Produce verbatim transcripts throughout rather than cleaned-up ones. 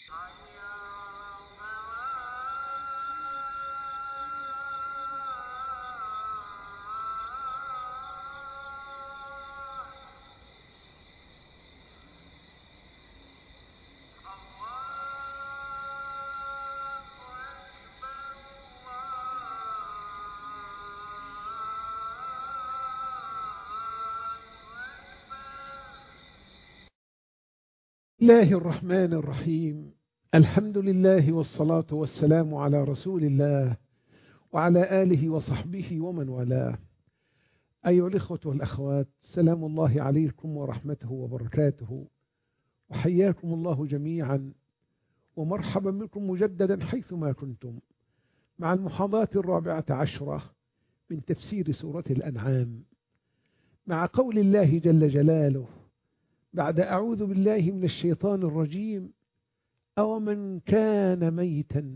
الله الرحمن الرحيم. الحمد لله والصلاة والسلام على رسول الله وعلى آله وصحبه ومن والاه. أيها الإخوة والأخوات، سلام الله عليكم ورحمته وبركاته، وحياكم الله جميعا ومرحبا بكم مجددا حيثما كنتم مع المحاضرة الرابعة عشرة من تفسير سورة الأنعام، مع قول الله جل جلاله بعد أعوذ بالله من الشيطان الرجيم: أومن كان ميتا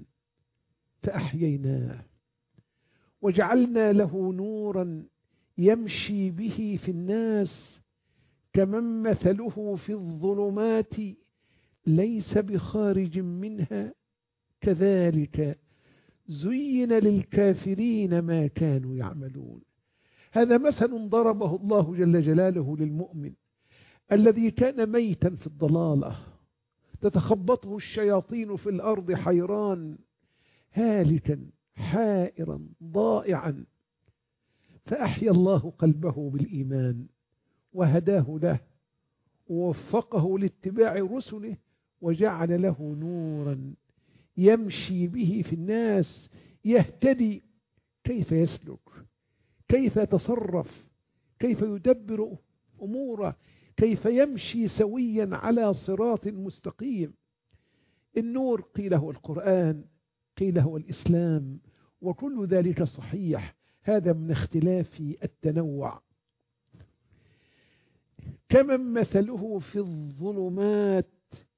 فأحييناه وجعلنا له نورا يمشي به في الناس كمن مثله في الظلمات ليس بخارج منها كذلك زين للكافرين ما كانوا يعملون. هذا مثل ضربه الله جل جلاله للمؤمن الذي كان ميتا في الضلالة، تتخبطه الشياطين في الأرض حيران هالكا حائرا ضائعا، فأحيا الله قلبه بالإيمان وهداه له ووفقه لاتباع رسله وجعل له نورا يمشي به في الناس، يهتدي كيف يسلك، كيف يتصرف، كيف يدبر أموره، كيف يمشي سويا على صراط مستقيم. النور قيل هو القرآن، قيل هو الإسلام، وكل ذلك صحيح، هذا من اختلاف التنوع. كمن مثله في الظلمات،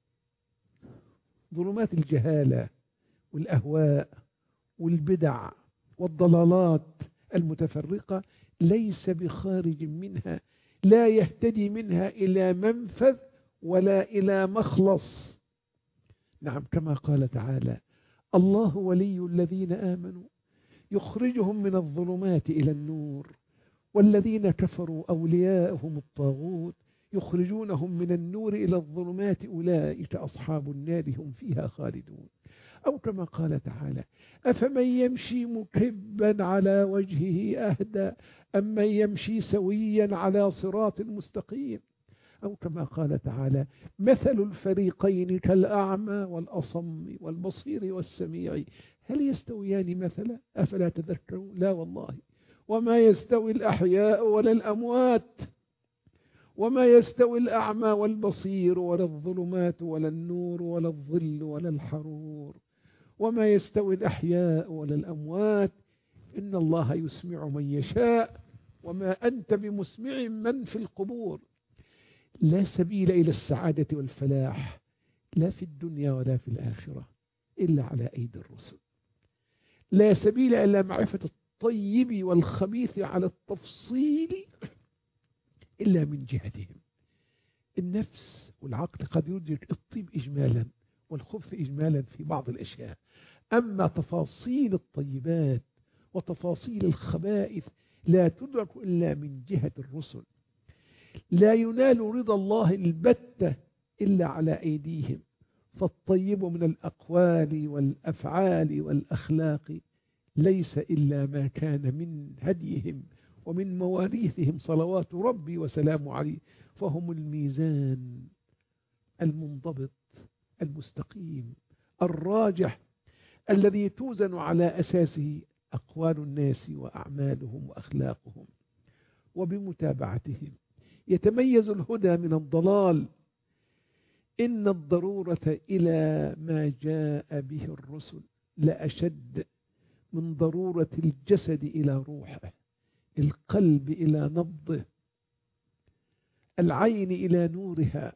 ظلمات الجهالة والأهواء والبدع والضلالات المتفرقة، ليس بخارج منها، لا يهتدي منها إلى منفذ ولا إلى مخلص. نعم، كما قال تعالى: الله ولي الذين آمنوا يخرجهم من الظلمات إلى النور والذين كفروا أولياءهم الطاغوت يخرجونهم من النور إلى الظلمات أولئك أصحاب النار هم فيها خالدون. أو كما قال تعالى: أفمن يمشي مكبا على وجهه أهدى أمن يمشي سويا على صراط مستقيم. أو كما قال تعالى: مثل الفريقين كالأعمى والأصم والبصير والسميع هل يستويان مثلا أفلا تذكرون؟ لا والله، وما يستوي الأحياء ولا الأموات، وما يستوي الأعمى والبصير ولا الظلمات ولا النور ولا الظل ولا الحرور، وما يستوي الأحياء ولا الأموات، إن الله يسمع من يشاء وما أنت بمسمع من في القبور. لا سبيل إلى السعادة والفلاح لا في الدنيا ولا في الآخرة إلا على أيدي الرسل. لا سبيل إلى معرفة الطيب والخبيث على التفصيل إلا من جهتهم. النفس والعقل قد يدرك الطيب إجمالا والخبث إجمالا في بعض الأشياء، أما تفاصيل الطيبات وتفاصيل الخبائث لا تدرك إلا من جهة الرسل. لا ينال رضا الله البتة إلا على أيديهم، فالطيب من الأقوال والأفعال والأخلاق ليس إلا ما كان من هديهم ومن مواريثهم صلوات ربي وسلامه عليه، فهم الميزان المنضبط المستقيم الراجح الذي توزن على أساسه أقوال الناس وأعمالهم وأخلاقهم، وبمتابعتهم يتميز الهدى من الضلال. إن الضرورة إلى ما جاء به الرسل لأشد من ضرورة الجسد إلى روحه، القلب إلى نبضه، العين إلى نورها.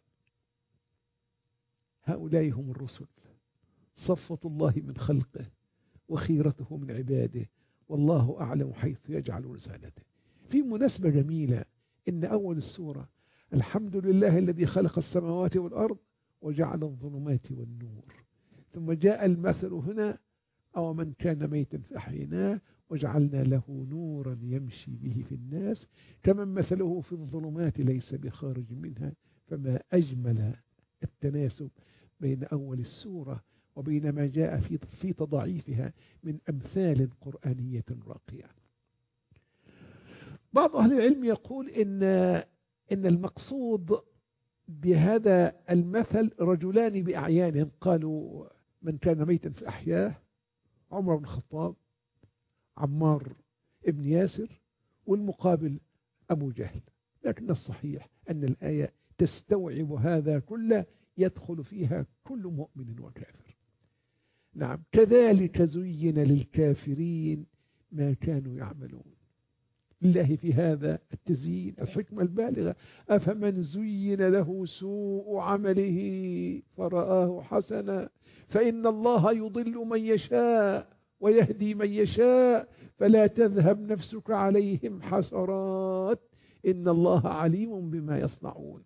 هؤلاء هم الرسل، صفوة الله من خلقه وخيرته من عباده، والله أعلم حيث يجعل رسالته. في مناسبة جميلة إن أول السورة: الحمد لله الذي خلق السماوات والأرض وجعل الظلمات والنور. ثم جاء المثل هنا أو من كان ميتا فأحييناه وجعلنا له نورا يمشي به في الناس كمن مثله في الظلمات ليس بخارج منها. فما أجمل التناسب بين أول السورة وبين ما جاء في في تضعيفها من أمثال قرآنية راقية. بعض أهل العلم يقول إن إن المقصود بهذا المثل رجلان بأعيانهم، قالوا من كان ميتا فأحياه، عمر بن الخطاب، عمار ابن ياسر، والمقابل أبو جهل. لكن الصحيح أن الآية تستوعب هذا كله، يدخل فيها كل مؤمن وكافر. نعم، كذلك زين للكافرين ما كانوا يعملون. لله في هذا التزيين الحكمة البالغة. أفمن زين له سوء عمله فرآه حسنا فإن الله يضل من يشاء ويهدي من يشاء فلا تذهب نفسك عليهم حسرات إن الله عليم بما يصنعون.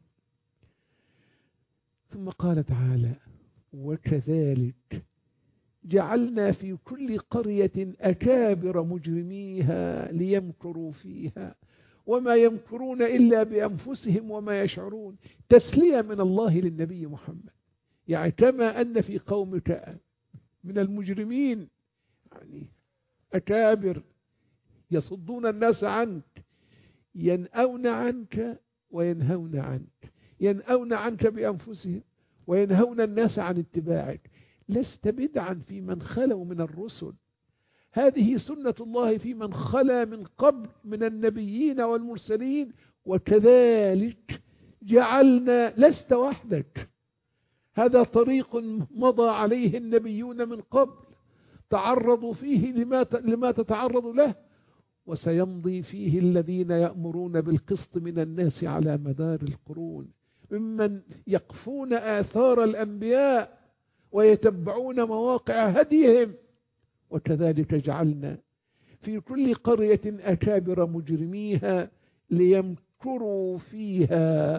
ثم قال تعالى وكذلك جعلنا في كل قرية أكابر مجرميها ليمكروا فيها وما يمكرون إلا بأنفسهم وما يشعرون. تسلية من الله للنبي محمد، يعني كما أن في قومك من المجرمين يعني أكابر يصدون الناس عنك، ينأون عنك وينهون عنك، ينأون عنك بأنفسهم وينهون الناس عن اتباعك. لست بدعا في من خلوا من الرسل، هذه سنة الله في من خلا من قبل من النبيين والمرسلين. وكذلك جعلنا، لست وحدك، هذا طريق مضى عليه النبيون من قبل، تعرضوا فيه لما لما تتعرض له، وسيمضي فيه الذين يأمرون بالقسط من الناس على مدار القرون، ممن يقفون آثار الأنبياء ويتبعون مواقع هديهم. وكذلك جعلنا في كل قرية أكابر مجرميها ليمكروا فيها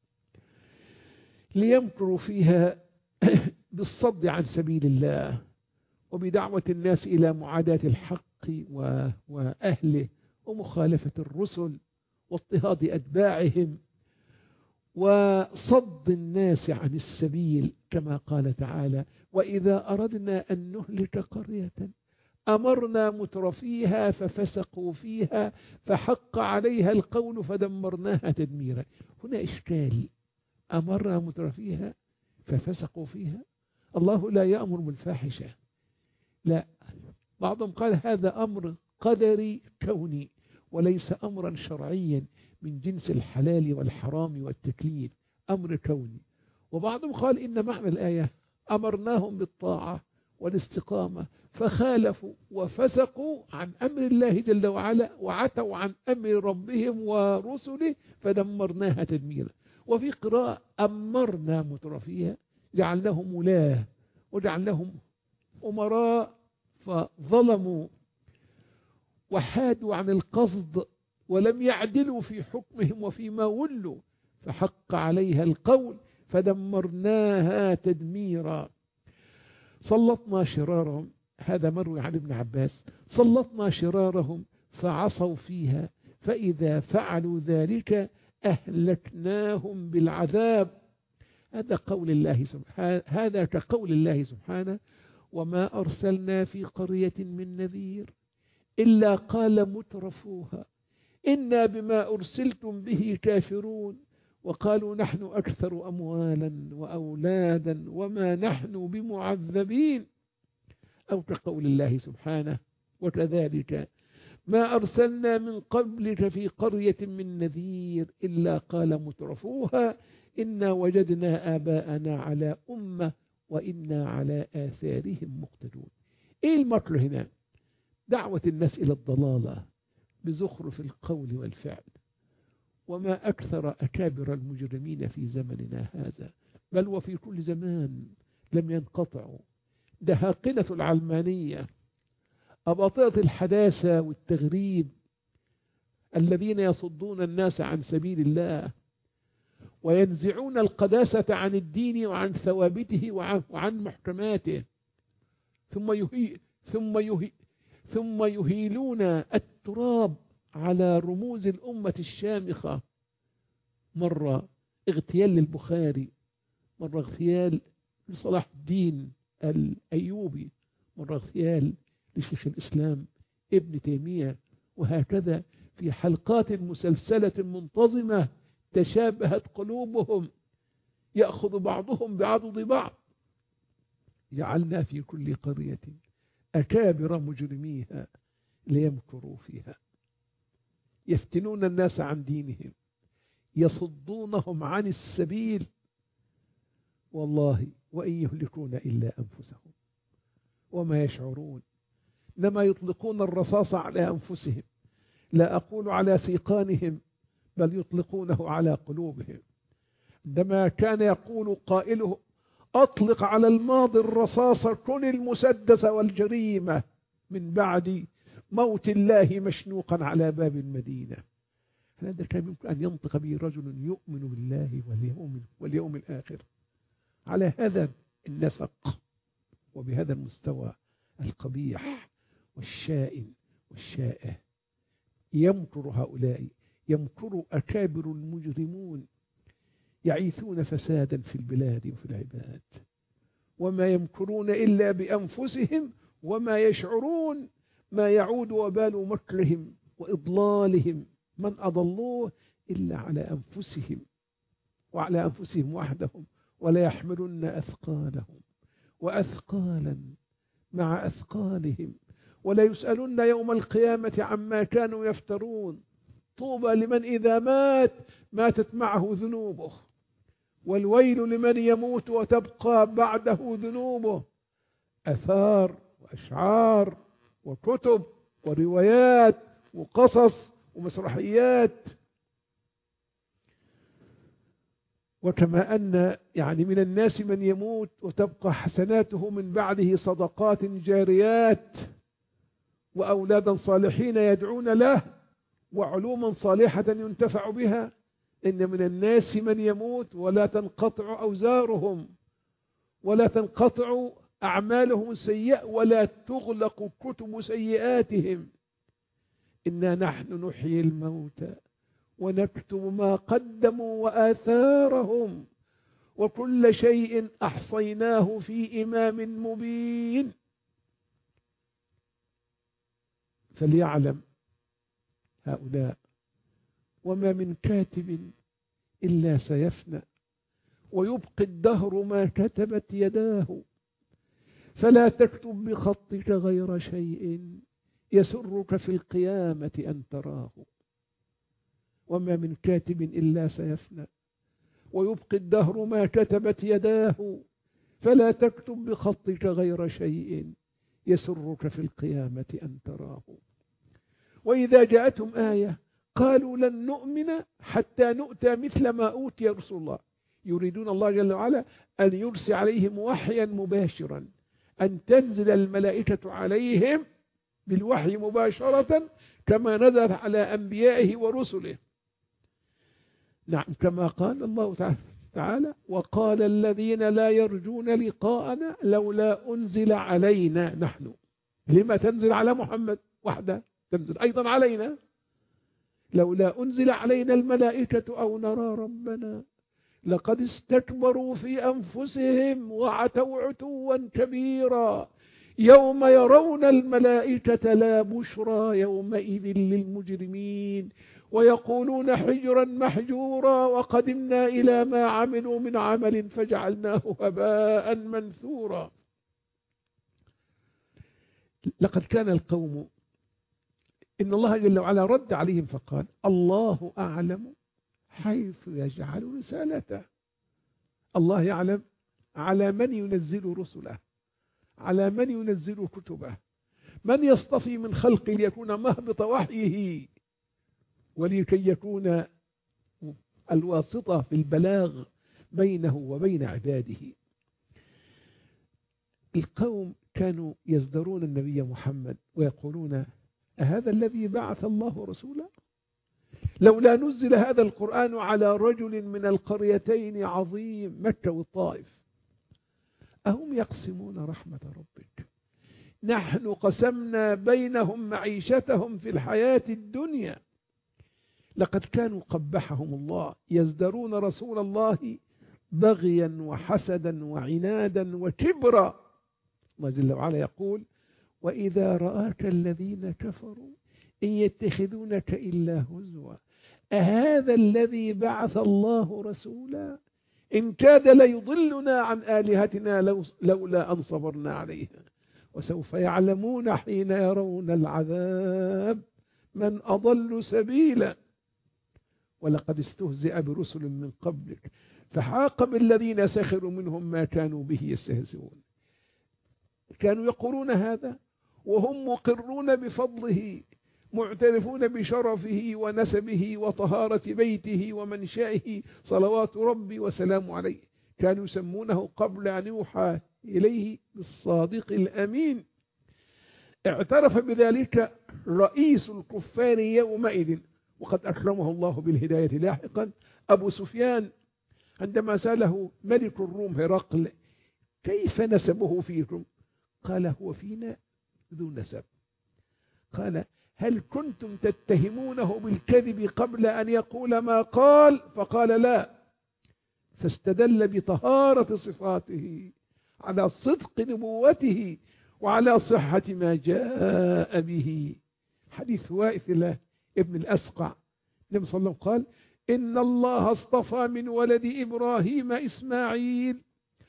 ليمكروا فيها بالصد عن سبيل الله وبدعوة الناس إلى معاداة الحق وأهله ومخالفة الرسل واضطهاد أتباعهم وصد الناس عن السبيل، كما قال تعالى وإذا أردنا أن نهلك قرية أمرنا مترفيها ففسقوا فيها فحق عليها القول فدمرناها تدميرا. هنا إشكال، أمرنا مترفيها ففسقوا فيها. الله لا يأمر بالفاحشة، لا، بعضهم قال هذا أمر قدري كوني وليس أمرا شرعيا من جنس الحلال والحرام والتكليف، أمر كوني. وبعضهم قال إن معنى الآية أمرناهم بالطاعة والاستقامة فخالفوا وفسقوا عن أمر الله جل وعلا وعتوا عن أمر ربهم ورسله فدمرناها تدميرا. وفي قراءة أمرنا مترفيها، جعلناهم ولاة وجعلناهم أمراء فظلموا وحادوا عن القصد ولم يعدلوا في حكمهم وفيما ولوا فحق عليها القول فدمرناها تدميرا. سلطنا شرارهم، هذا مروي عن ابن عباس، سلطنا شرارهم فعصوا فيها فإذا فعلوا ذلك أهلكناهم بالعذاب. هذا قول الله سبحانه، هذا كقول الله سبحانه وما أرسلنا في قرية من نذير إلا قال مترفوها إنا بما أرسلتم به كافرون وقالوا نحن أكثر أموالا وأولادا وما نحن بمعذبين. أو كقول الله سبحانه وكذلك ما أرسلنا من قبلك في قرية من نذير إلا قال مترفوها إنا وجدنا آباءنا على أمة وإنا على آثارهم مقتدون. إيه المطلب هنا؟ دعوة الناس إلى الضلالة بزخرف القول والفعل. وما أكثر أكابر المجرمين في زمننا هذا، بل وفي كل زمان لم ينقطعوا. دهاقنة العلمانية، أباطرة الحداثة والتغريب الذين يصدون الناس عن سبيل الله وينزعون القداسة عن الدين وعن ثوابته وعن محكماته. ثم يهي ثم يهي ثم يهيلون التراب على رموز الأمة الشامخة، مرة اغتيال للبخاري، مرة اغتيال لصلاح الدين الأيوبي، مرة اغتيال لشيخ الإسلام ابن تيمية، وهكذا في حلقات مسلسلة منتظمة تشابهت قلوبهم، يأخذ بعضهم بعضد بعض. جعلنا في كل قرية أكابر مجرميها ليمكروا فيها، يفتنون الناس عن دينهم، يصدونهم عن السبيل، والله وإن يهلكون إلا أنفسهم وما يشعرون. إنما يطلقون الرصاص على أنفسهم، لا أقول على سيقانهم، بل يطلقونه على قلوبهم. عندما كان يقول قائله أطلق على الماضي الرصاص كن المسدس والجريمة، من بعد موت الله مشنوقا على باب المدينة. هذا كان يمكن أن ينطق به رجل يؤمن بالله واليوم, واليوم الآخر على هذا النسق وبهذا المستوى القبيح والشائن والشائع. يمكر هؤلاء، يمكر أكابر المجرمون، يعيثون فسادا في البلاد وفي العباد، وما يمكرون إلا بأنفسهم وما يشعرون ما يعود وبال مكرهم وإضلالهم من أضلوه إلا على أنفسهم وعلى أنفسهم وحدهم، ولا يحملن أثقالهم وأثقالا مع أثقالهم، ولا يسألن يوم القيامة عما كانوا يفترون. طوبى لمن إذا مات ماتت معه ذنوبه، والويل لمن يموت وتبقى بعده ذنوبه. أثار وأشعار وكتب وروايات وقصص ومسرحيات. وكما أن يعني من الناس من يموت وتبقى حسناته من بعده صدقات جاريات وأولادا صالحين يدعون له وعلوما صالحة ينتفع بها، إن من الناس من يموت ولا تنقطع أوزارهم ولا تنقطع أعمالهم السيئة ولا تغلق كتب سيئاتهم. إنا نحن نحيي الموتى ونكتب ما قدموا وآثارهم وكل شيء أحصيناه في إمام مبين. فليعلم هؤلاء وما من كاتب إلا سيفنى ويبقي الدهر ما كتبت يداه، فلا تكتب بخطك غير شيء يسرك في القيامة أن تراه. وما من كاتب إلا سيفنى ويبقي الدهر ما كتبت يداه، فلا تكتب بخطك غير شيء يسرك في القيامة أن تراه. وإذا جاءتهم آية قالوا لن نؤمن حتى نؤتى مثل ما أوتي رسول الله، يريدون الله جل وعلا أن يرسل عليهم وحيا مباشرا، أن تنزل الملائكة عليهم بالوحي مباشرة كما نزل على أنبيائه ورسله. نعم، كما قال الله تعالى وقال الذين لا يرجون لقاءنا لولا أنزل علينا نحن. لما تنزل على محمد وحده؟ تنزل أيضا علينا. لولا أنزل علينا الملائكة أو نرى ربنا لقد استكبروا في أنفسهم وعتوا عتوا كبيرا يوم يرون الملائكة لا بشرى يومئذ للمجرمين ويقولون حجرا محجورا وقدمنا إلى ما عملوا من عمل فجعلناه هباء منثورا. لقد كان القوم إن الله جل وعلا رد عليهم فقال الله أعلم حيث يجعل رسالته. الله يعلم على من ينزل رسله، على من ينزل كتبه، من يصطفي من خلقه ليكون مهبط وحيه ولكي يكون الواسطة في البلاغ بينه وبين عباده. القوم كانوا يزدرون النبي محمد ويقولون أهذا الذي بعث الله رسولا؟ لولا نزل هذا القرآن على رجل من القريتين عظيم، مكة والطائف، أهم يقسمون رحمة ربك؟ نحن قسمنا بينهم معيشتهم في الحياة الدنيا. لقد كانوا قبحهم الله يزدرون رسول الله بغيا وحسدا وعنادا وكبرا. الله جل وعلا يقول: وإذا رآك الذين كفروا إن يتخذونك إلا هزوا أهذا الذي بعث الله رسولا إن كاد ليضلنا عن آلهتنا لو لولا أن صبرنا عليها وسوف يعلمون حين يرون العذاب من أضل سبيلا. ولقد استهزئ برسل من قبلك فحاق بالذين سخروا منهم ما كانوا به يستهزئون. كانوا يقولون هذا وهم مقرون بفضله، معترفون بشرفه ونسبه وطهارة بيته ومنشأه صلوات ربي وسلام عليه. كانوا يسمونه قبل أن يوحى إليه بالصادق الأمين. اعترف بذلك رئيس الكفار يومئذ، وقد أكرمه الله بالهداية لاحقا، أبو سفيان، عندما سأله ملك الروم هرقل: كيف نسبه فيكم؟ قال: هو فينا ذو نسب. قال: هل كنتم تتهمونه بالكذب قبل أن يقول ما قال؟ فقال: لا. فاستدل بطهارة صفاته على صدق نبوته وعلى صحة ما جاء به. حديث وائثلة ابن الأسقع، النبي صلى الله عليه وسلم قال: إن الله اصطفى من ولد إبراهيم إسماعيل،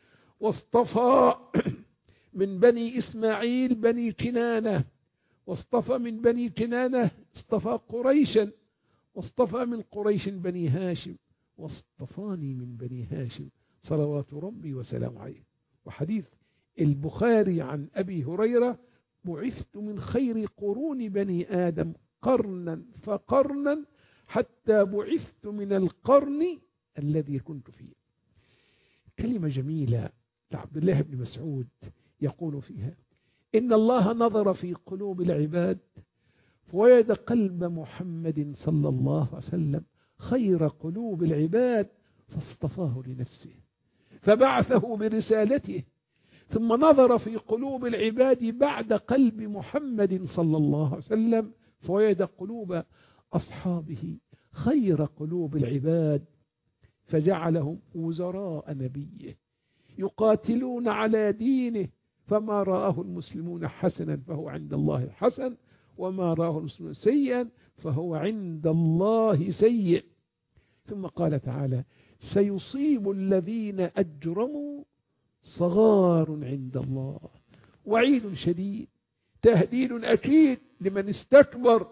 واصطفى من بني إسماعيل بني كنانة، واصطفى من بني كنانة اصطفى قريشا، واصطفى من قريش بني هاشم، واصطفاني من بني هاشم صلوات ربي وسلام عليه. وحديث البخاري عن أبي هريرة: بعثت من خير قرون بني آدم قرنا فقرنا حتى بعثت من القرن الذي كنت فيه. كلمة جميلة لعبد الله بن مسعود يقول فيها: إن الله نظر في قلوب العباد فوجد قلب محمد صلى الله عليه وسلم خير قلوب العباد فاصطفاه لنفسه فبعثه برسالته، ثم نظر في قلوب العباد بعد قلب محمد صلى الله عليه وسلم فوجد قلوب أصحابه خير قلوب العباد فجعلهم وزراء نبيه يقاتلون على دينه، فما رآه المسلمون حسنا فهو عند الله حسن، وما رآه المسلمون سيئا فهو عند الله سيء. ثم قال تعالى: سيصيب الذين أجرموا صغار عند الله، وعيد شديد، تهديد أكيد لمن استكبر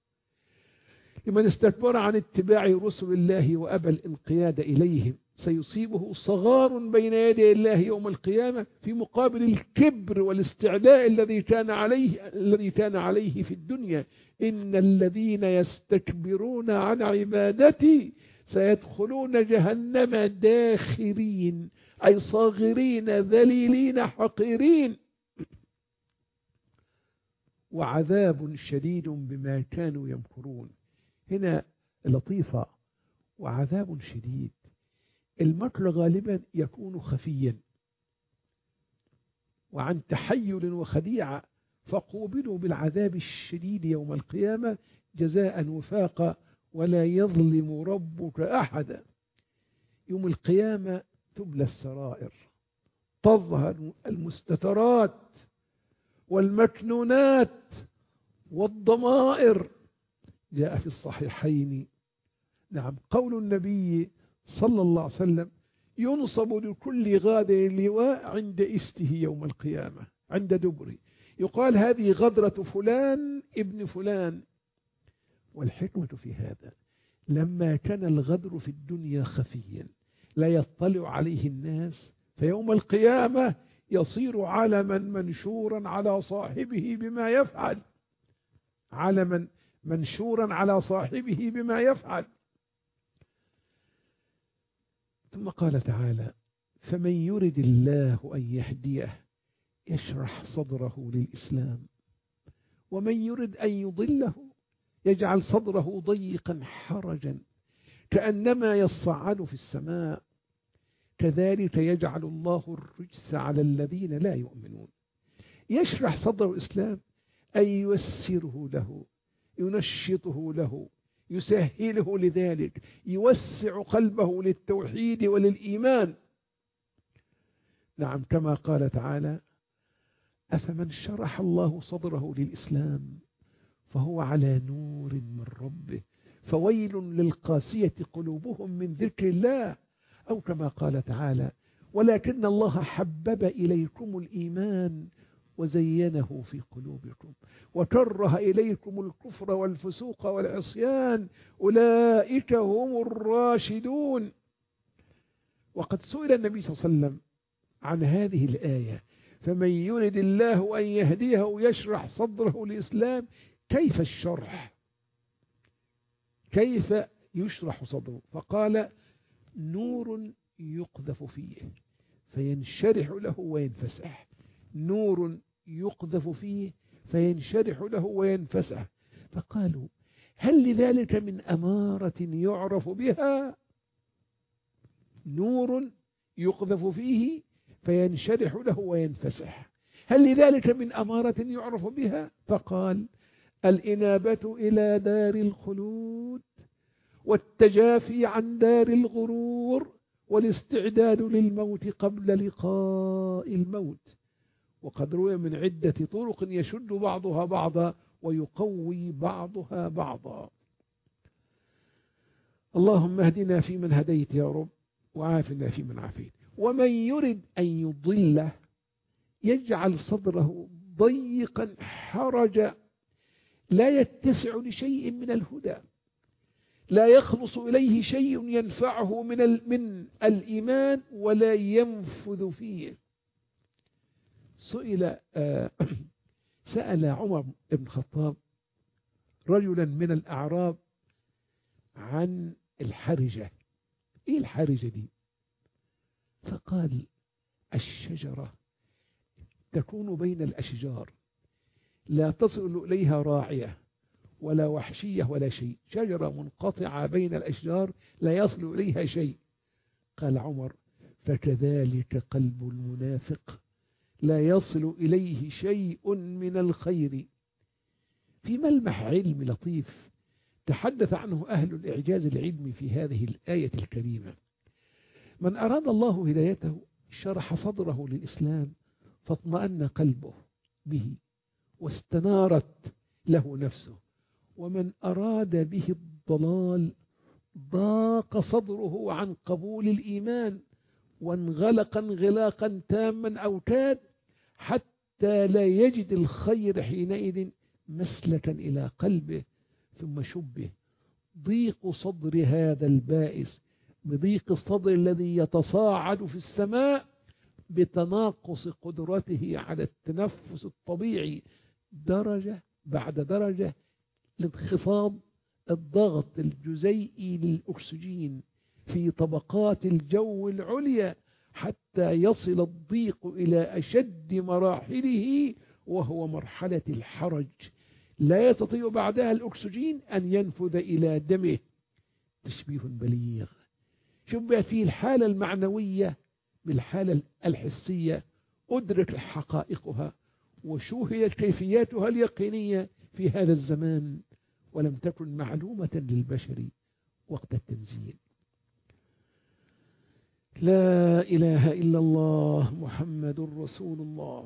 لمن استكبر عن اتباع رسل الله وأبى الانقياد إليهم. سيصيبه صغار بين يدي الله يوم القيامة في مقابل الكبر والاستعلاء الذي كان عليه الذي كان عليه في الدنيا. إن الذين يستكبرون عن عبادتي سيدخلون جهنم داخرين، أي صاغرين ذليلين حقيرين، وعذاب شديد بما كانوا يمكرون. هنا لطيفة: وعذاب شديد. المكر غالبا يكون خفيا وعن تحيل وخديعة، فقوبلوا بالعذاب الشديد يوم القيامة جزاء وفاقا ولا يظلم ربك أحدا. يوم القيامة تبلى السرائر، تظهر المستترات والمكنونات والضمائر. جاء في الصحيحين نعم قول النبي صلى الله عليه وسلم: ينصب لكل غادر لواء عند استه يوم القيامة عند دبره، يقال: هذه غدرة فلان ابن فلان. والحكمة في هذا: لما كان الغدر في الدنيا خفيا لا يطلع عليه الناس، فيوم القيامة يصير علما منشورا على صاحبه بما يفعل، علما منشورا على صاحبه بما يفعل. ثم قال تعالى: فمن يرد الله أن يهديه يشرح صدره للإسلام، ومن يرد أن يضله يجعل صدره ضيقا حرجا كأنما يصعد في السماء، كذلك يجعل الله الرجس على الذين لا يؤمنون. يشرح صدره الإسلام أي ييسره له، ينشطه له، يسهله لذلك، يوسع قلبه للتوحيد وللإيمان. نعم، كما قال تعالى: أفمن شرح الله صدره للإسلام فهو على نور من ربه فويل للقاسية قلوبهم من ذكر الله. أو كما قال تعالى: ولكن الله حبب إليكم الإيمان وزينه في قلوبكم وكره إليكم الكفر والفسوق والعصيان أولئك هم الراشدون. وقد سئل النبي صلى الله عليه وسلم عن هذه الآية: فمن يرد الله أن يهديه يشرح صدره للإسلام، كيف الشرح؟ كيف يشرح صدره؟ فقال: نور يقذف فيه فينشرح له وينفسح. نور يقذف فيه فينشرح له وينفسح. فقالوا: هل لذلك من أمارة يعرف بها؟ نور يقذف فيه فينشرح له وينفسح، هل لذلك من أمارة يعرف بها؟ فقال: الإنابة إلى دار الخلود، والتجافي عن دار الغرور، والاستعداد للموت قبل لقاء الموت. وقد روي من عدة طرق يشد بعضها بعضا ويقوي بعضها بعضا. اللهم اهدنا فيمن هديت يا رب، وعافنا فيمن عافيت. ومن يرد أن يضله يجعل صدره ضيقا حرجا لا يتسع لشيء من الهدى، لا يخلص إليه شيء ينفعه من من الإيمان ولا ينفذ فيه. سئل آه سأل عمر بن الخطاب رجلا من الأعراب عن الحرجة. إيه الحرجة دي؟ فقال: الشجرة تكون بين الأشجار لا تصل إليها راعية ولا وحشية ولا شيء، شجرة منقطعة بين الأشجار لا يصل إليها شيء. قال عمر: فكذلك قلب المنافق لا يصل إليه شيء من الخير. في ملمح علم لطيف تحدث عنه أهل الإعجاز العلمي في هذه الآية الكريمة: من أراد الله هدايته شرح صدره للإسلام فاطمأن قلبه به واستنارت له نفسه، ومن أراد به الضلال ضاق صدره عن قبول الإيمان وانغلق انغلاقا تاما أو كاد حتى لا يجد الخير حينئذ مسلكا إلى قلبه. ثم شبه ضيق صدر هذا البائس بضيق الصدر الذي يتصاعد في السماء بتناقص قدرته على التنفس الطبيعي درجة بعد درجة لانخفاض الضغط الجزيئي للأكسجين في طبقات الجو العليا حتى يصل الضيق إلى أشد مراحله، وهو مرحلة الحرج، لا يستطيع بعدها الأكسجين أن ينفذ إلى دمه. تشبيه بليغ شبهت فيه الحالة المعنوية بالحالة الحسية، أدرك حقائقها وشوهدت كيفياتها اليقينية في هذا الزمان، ولم تكن معلومة للبشر وقت التنزيل. لا إله إلا الله محمد رسول الله.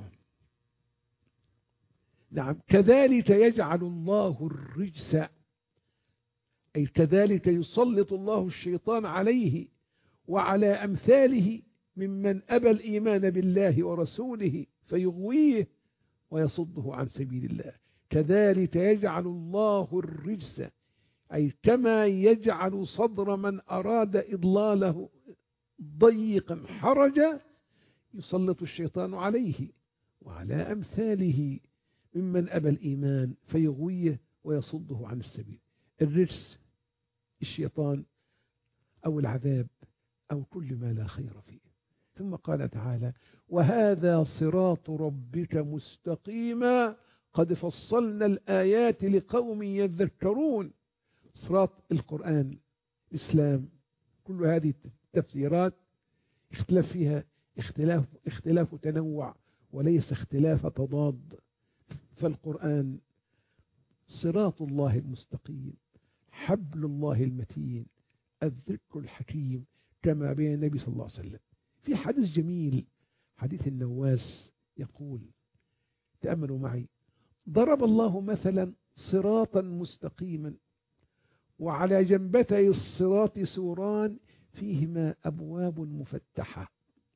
نعم، كذلك يجعل الله الرجس، أي كذلك يسلط الله الشيطان عليه وعلى أمثاله ممن أبى الإيمان بالله ورسوله فيغويه ويصده عن سبيل الله. كذلك يجعل الله الرجس، أي كما يجعل صدر من أراد إضلاله ضيقا حرجا يسلط الشيطان عليه وعلى أمثاله ممن أبى الإيمان فيغويه ويصده عن السبيل. الرجس الشيطان أو العذاب أو كل ما لا خير فيه. ثم قال تعالى: وهذا صراط ربك مستقيما قد فصلنا الآيات لقوم يذكرون. صراط القرآن الإسلام كل هذه التفسيرات اختلاف فيها اختلاف, اختلاف تنوع وليس اختلاف تضاد. فالقرآن صراط الله المستقيم، حبل الله المتين، الذكر الحكيم، كما بين النبي صلى الله عليه وسلم. في حديث جميل، حديث النواس، يقول: تأملوا معي: ضرب الله مثلا صراطا مستقيما، وعلى جنبتي الصراط سوران فيهما أبواب مفتحة،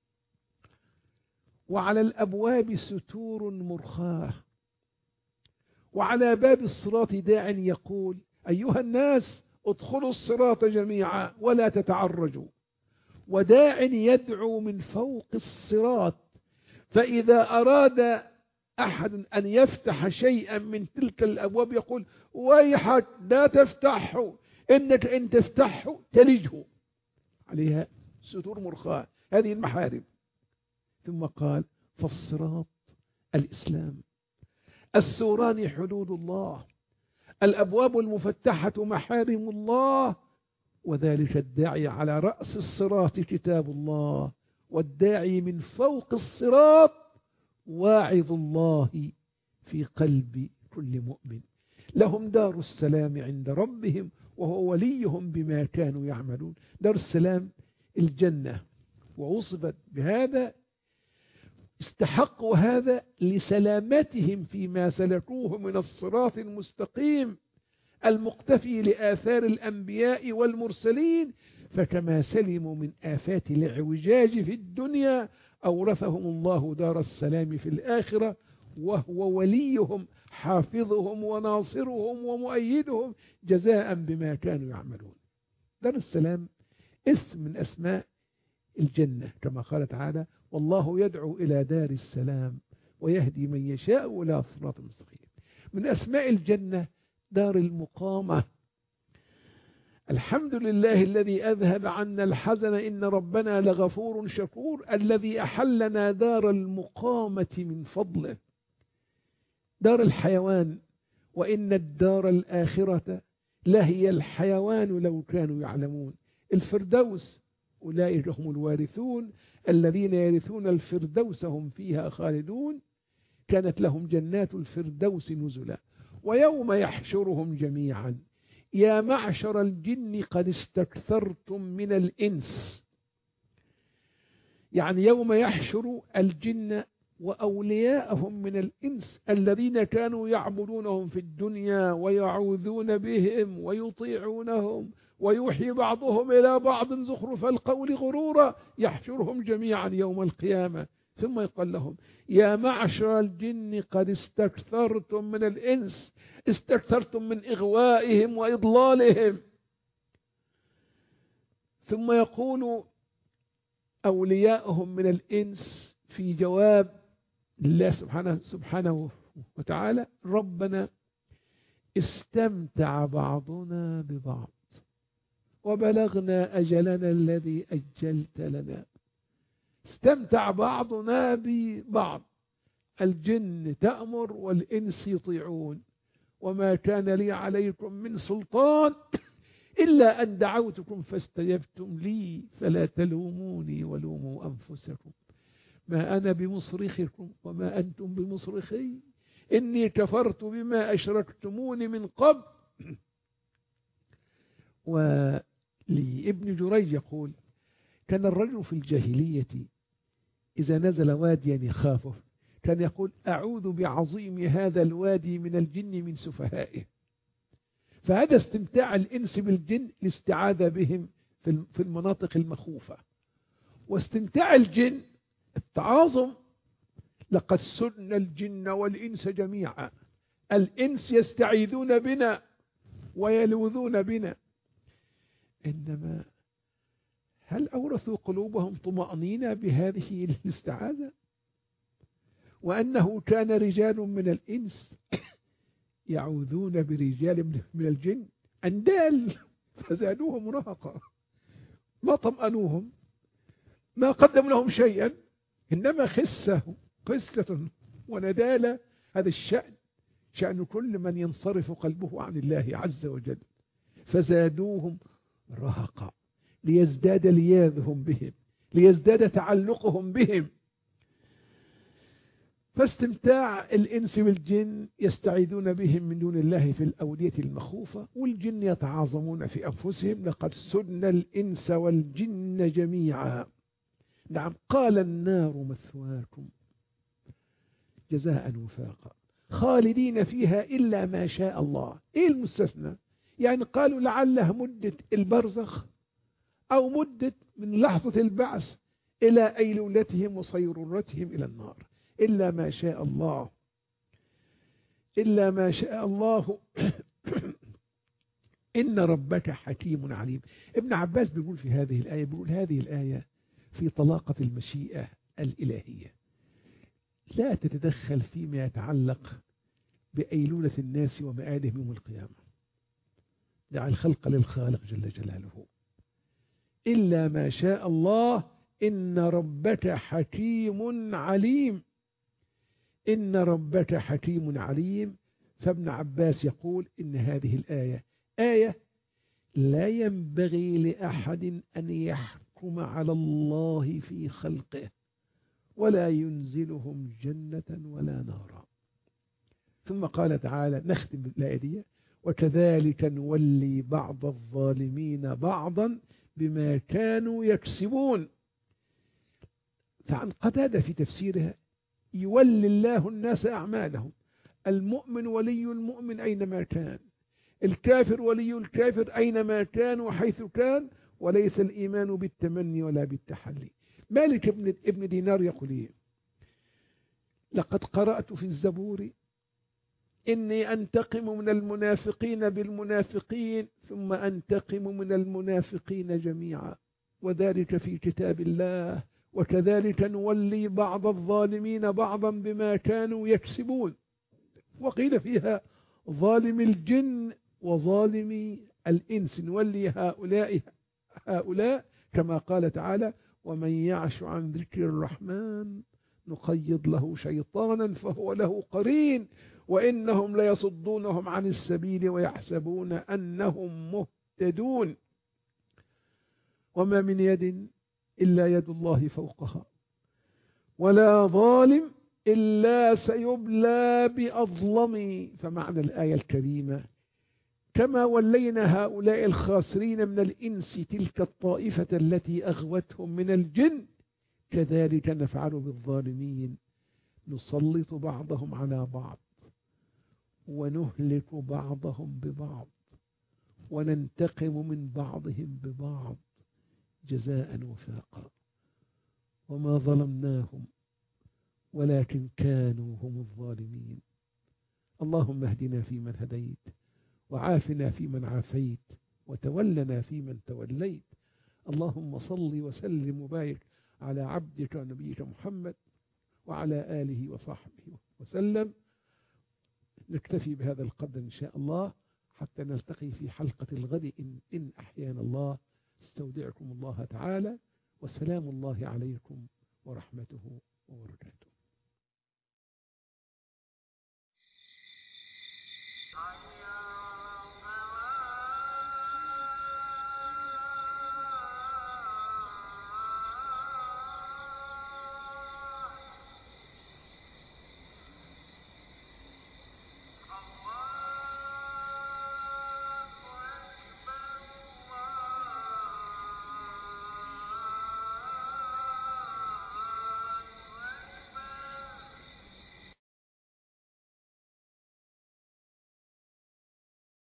وعلى الأبواب ستور مرخاة، وعلى باب الصراط داع يقول: أيها الناس ادخلوا الصراط جميعا ولا تتعرجوا، وداع يدعو من فوق الصراط، فإذا أراد أحد أن يفتح شيئا من تلك الأبواب يقول: ويحك لا تفتحه، إنك إن تفتحه تلجه. عليها ستور مرخاة، هذه المحارم. ثم قال: فالصراط الإسلام، السوران حدود الله، الأبواب المفتحة محارم الله، وذلك الداعي على رأس الصراط كتاب الله، والداعي من فوق الصراط واعظ الله في قلب كل مؤمن، لهم دار السلام عند ربهم وهو وليهم بما كانوا يعملون. دار السلام الجنة، ووصفت بهذا، استحقوا هذا لسلامتهم فيما سلكوه من الصراط المستقيم المقتفي لآثار الأنبياء والمرسلين، فكما سلموا من آفات الاعوجاج في الدنيا أورثهم الله دار السلام في الآخرة، وهو وليهم حافظهم وناصرهم ومؤيدهم جزاء بما كانوا يعملون. دار السلام اسم من أسماء الجنة، كما قال تعالى: والله يدعو إلى دار السلام ويهدي من يشاء إلى صراط مستقيم. من أسماء الجنة دار المقامة. الحمد لله الذي أذهب عنا الحزن إن ربنا لغفور شكور، الذي أحلنا دار المقامة من فضله. دار الحيوان، وإن الدار الآخرة لهي الحيوان لو كانوا يعلمون. الفردوس، أولئك هم الوارثون الذين يرثون الفردوس هم فيها خالدون، كانت لهم جنات الفردوس نزلا. ويوم يحشرهم جميعا يا معشر الجن قد استكثرتم من الإنس، يعني يوم يحشر الجن وأولياءهم من الإنس الذين كانوا يعبدونهم في الدنيا ويعوذون بهم ويطيعونهم ويوحي بعضهم إلى بعض زخرف القول غرورا، يحشرهم جميعا يوم القيامة ثم يقول لهم: يا معشر الجن قد استكثرتم من الإنس، استكثرتم من إغوائهم وإضلالهم. ثم يقول أولياءهم من الإنس في جواب الله سبحانه, سبحانه وتعالى: ربنا استمتع بعضنا ببعض وبلغنا أجلنا الذي أجلت لنا. استمتع بعضنا ببعض، الجن تأمر والإنس يطيعون، وما كان لي عليكم من سلطان إلا أن دعوتكم فاستجبتم لي فلا تلوموني ولوموا أنفسكم، ما أنا بمصرخكم وما أنتم بمصرخي، إني كفرت بما أشركتموني من قبل. ولابن جريج يقول: كان الرجل في الجاهلية إذا نزل واديا يخافه كان يقول: أعوذ بعظيم هذا الوادي من الجن من سفهائه. فهذا استمتاع الإنس بالجن الاستعاذة بهم في المناطق المخوفة، واستمتاع الجن التعاظم: لقد سن الجن والإنس جميعا. الإنس يستعيذون بنا ويلوذون بنا، إنما هل أورثوا قلوبهم طمأنينة بهذه الاستعاذة؟ وأنه كان رجال من الإنس يعوذون برجال من الجن أندال فزادوهم رهقا، ما طمأنوهم، ما قدم لهم شيئا، إنما خسة قصة وندالة. هذا الشأن شأن كل من ينصرف قلبه عن الله عز وجل، فزادوهم رهقا ليزداد لياذهم بهم، ليزداد تعلقهم بهم. فاستمتاع الإنس والجن يستعيذون بهم من دون الله في الأودية المخوفة، والجن يتعاظمون في أنفسهم لقد سدنا الإنس والجن جميعا. نعم، قال النار مثواكم جزاء وفاقا خالدين فيها إلا ما شاء الله. إيه المستثنى؟ يعني قالوا لعله مدة البرزخ أو مدة من لحظة البعث إلى أيلولتهم وصيرورتهم إلى النار، إلا ما شاء الله، إلا ما شاء الله. إن ربك حكيم عليم. ابن عباس بيقول في هذه الآية، بيقول هذه الآية في طلاقة المشيئة الإلهية، لا تتدخل فيما يتعلق بأيلولة الناس ومآلهم يوم القيامة. دع الخلق للخالق جل جلاله. إلا ما شاء الله إن ربك حكيم عليم. إن ربك حكيم عليم. فابن عباس يقول إن هذه الآية آية لا ينبغي لأحد أن يحكم على الله في خلقه ولا ينزلهم جنة ولا نارا. ثم قال تعالى، نختم بالآية دي، وكذلك نولي بعض الظالمين بعضا بما كانوا يكسبون. فعن قتادة في تفسيرها، يولي الله الناس أعمالهم، المؤمن ولي المؤمن أينما كان، الكافر ولي الكافر أينما كان وحيث كان، وليس الإيمان بالتمني ولا بالتحلي. مالك ابن, ابن دينار يقول إيه؟ لقد قرأت في الزبور إني أنتقم من المنافقين بالمنافقين ثم أنتقم من المنافقين جميعا، وذلك في كتاب الله، وكذلك نولي بعض الظالمين بعضا بما كانوا يكسبون. وقيل فيها ظالم الجن وظالم الإنس، نولي هؤلاء هؤلاء كما قال تعالى، ومن يعش عن ذكر الرحمن نقيض له شيطانا فهو له قرين وإنهم ليصدونهم عن السبيل ويحسبون أنهم مهتدون. وما من يد إلا يد الله فوقها، ولا ظالم إلا سيبلى بأظلم. فمعنى الآية الكريمة، كما ولينا هؤلاء الخاسرين من الإنس تلك الطائفة التي أغوتهم من الجن، كذلك نفعل بالظالمين، نسلط بعضهم على بعض ونهلك بعضهم ببعض وننتقم من بعضهم ببعض جزاء وفاقا. وما ظلمناهم ولكن كانوا هم الظالمين. اللهم اهدنا فيمن هديت، وعافنا فيمن عافيت، وتولنا فيمن توليت. اللهم صل وسلم وبارك على عبدك ونبيك محمد وعلى آله وصحبه وسلم. نكتفي بهذا القدر إن شاء الله حتى نلتقي في حلقة الغد إن, إن أحيانا الله. استودعكم الله تعالى، وسلام الله عليكم ورحمته وبركاته.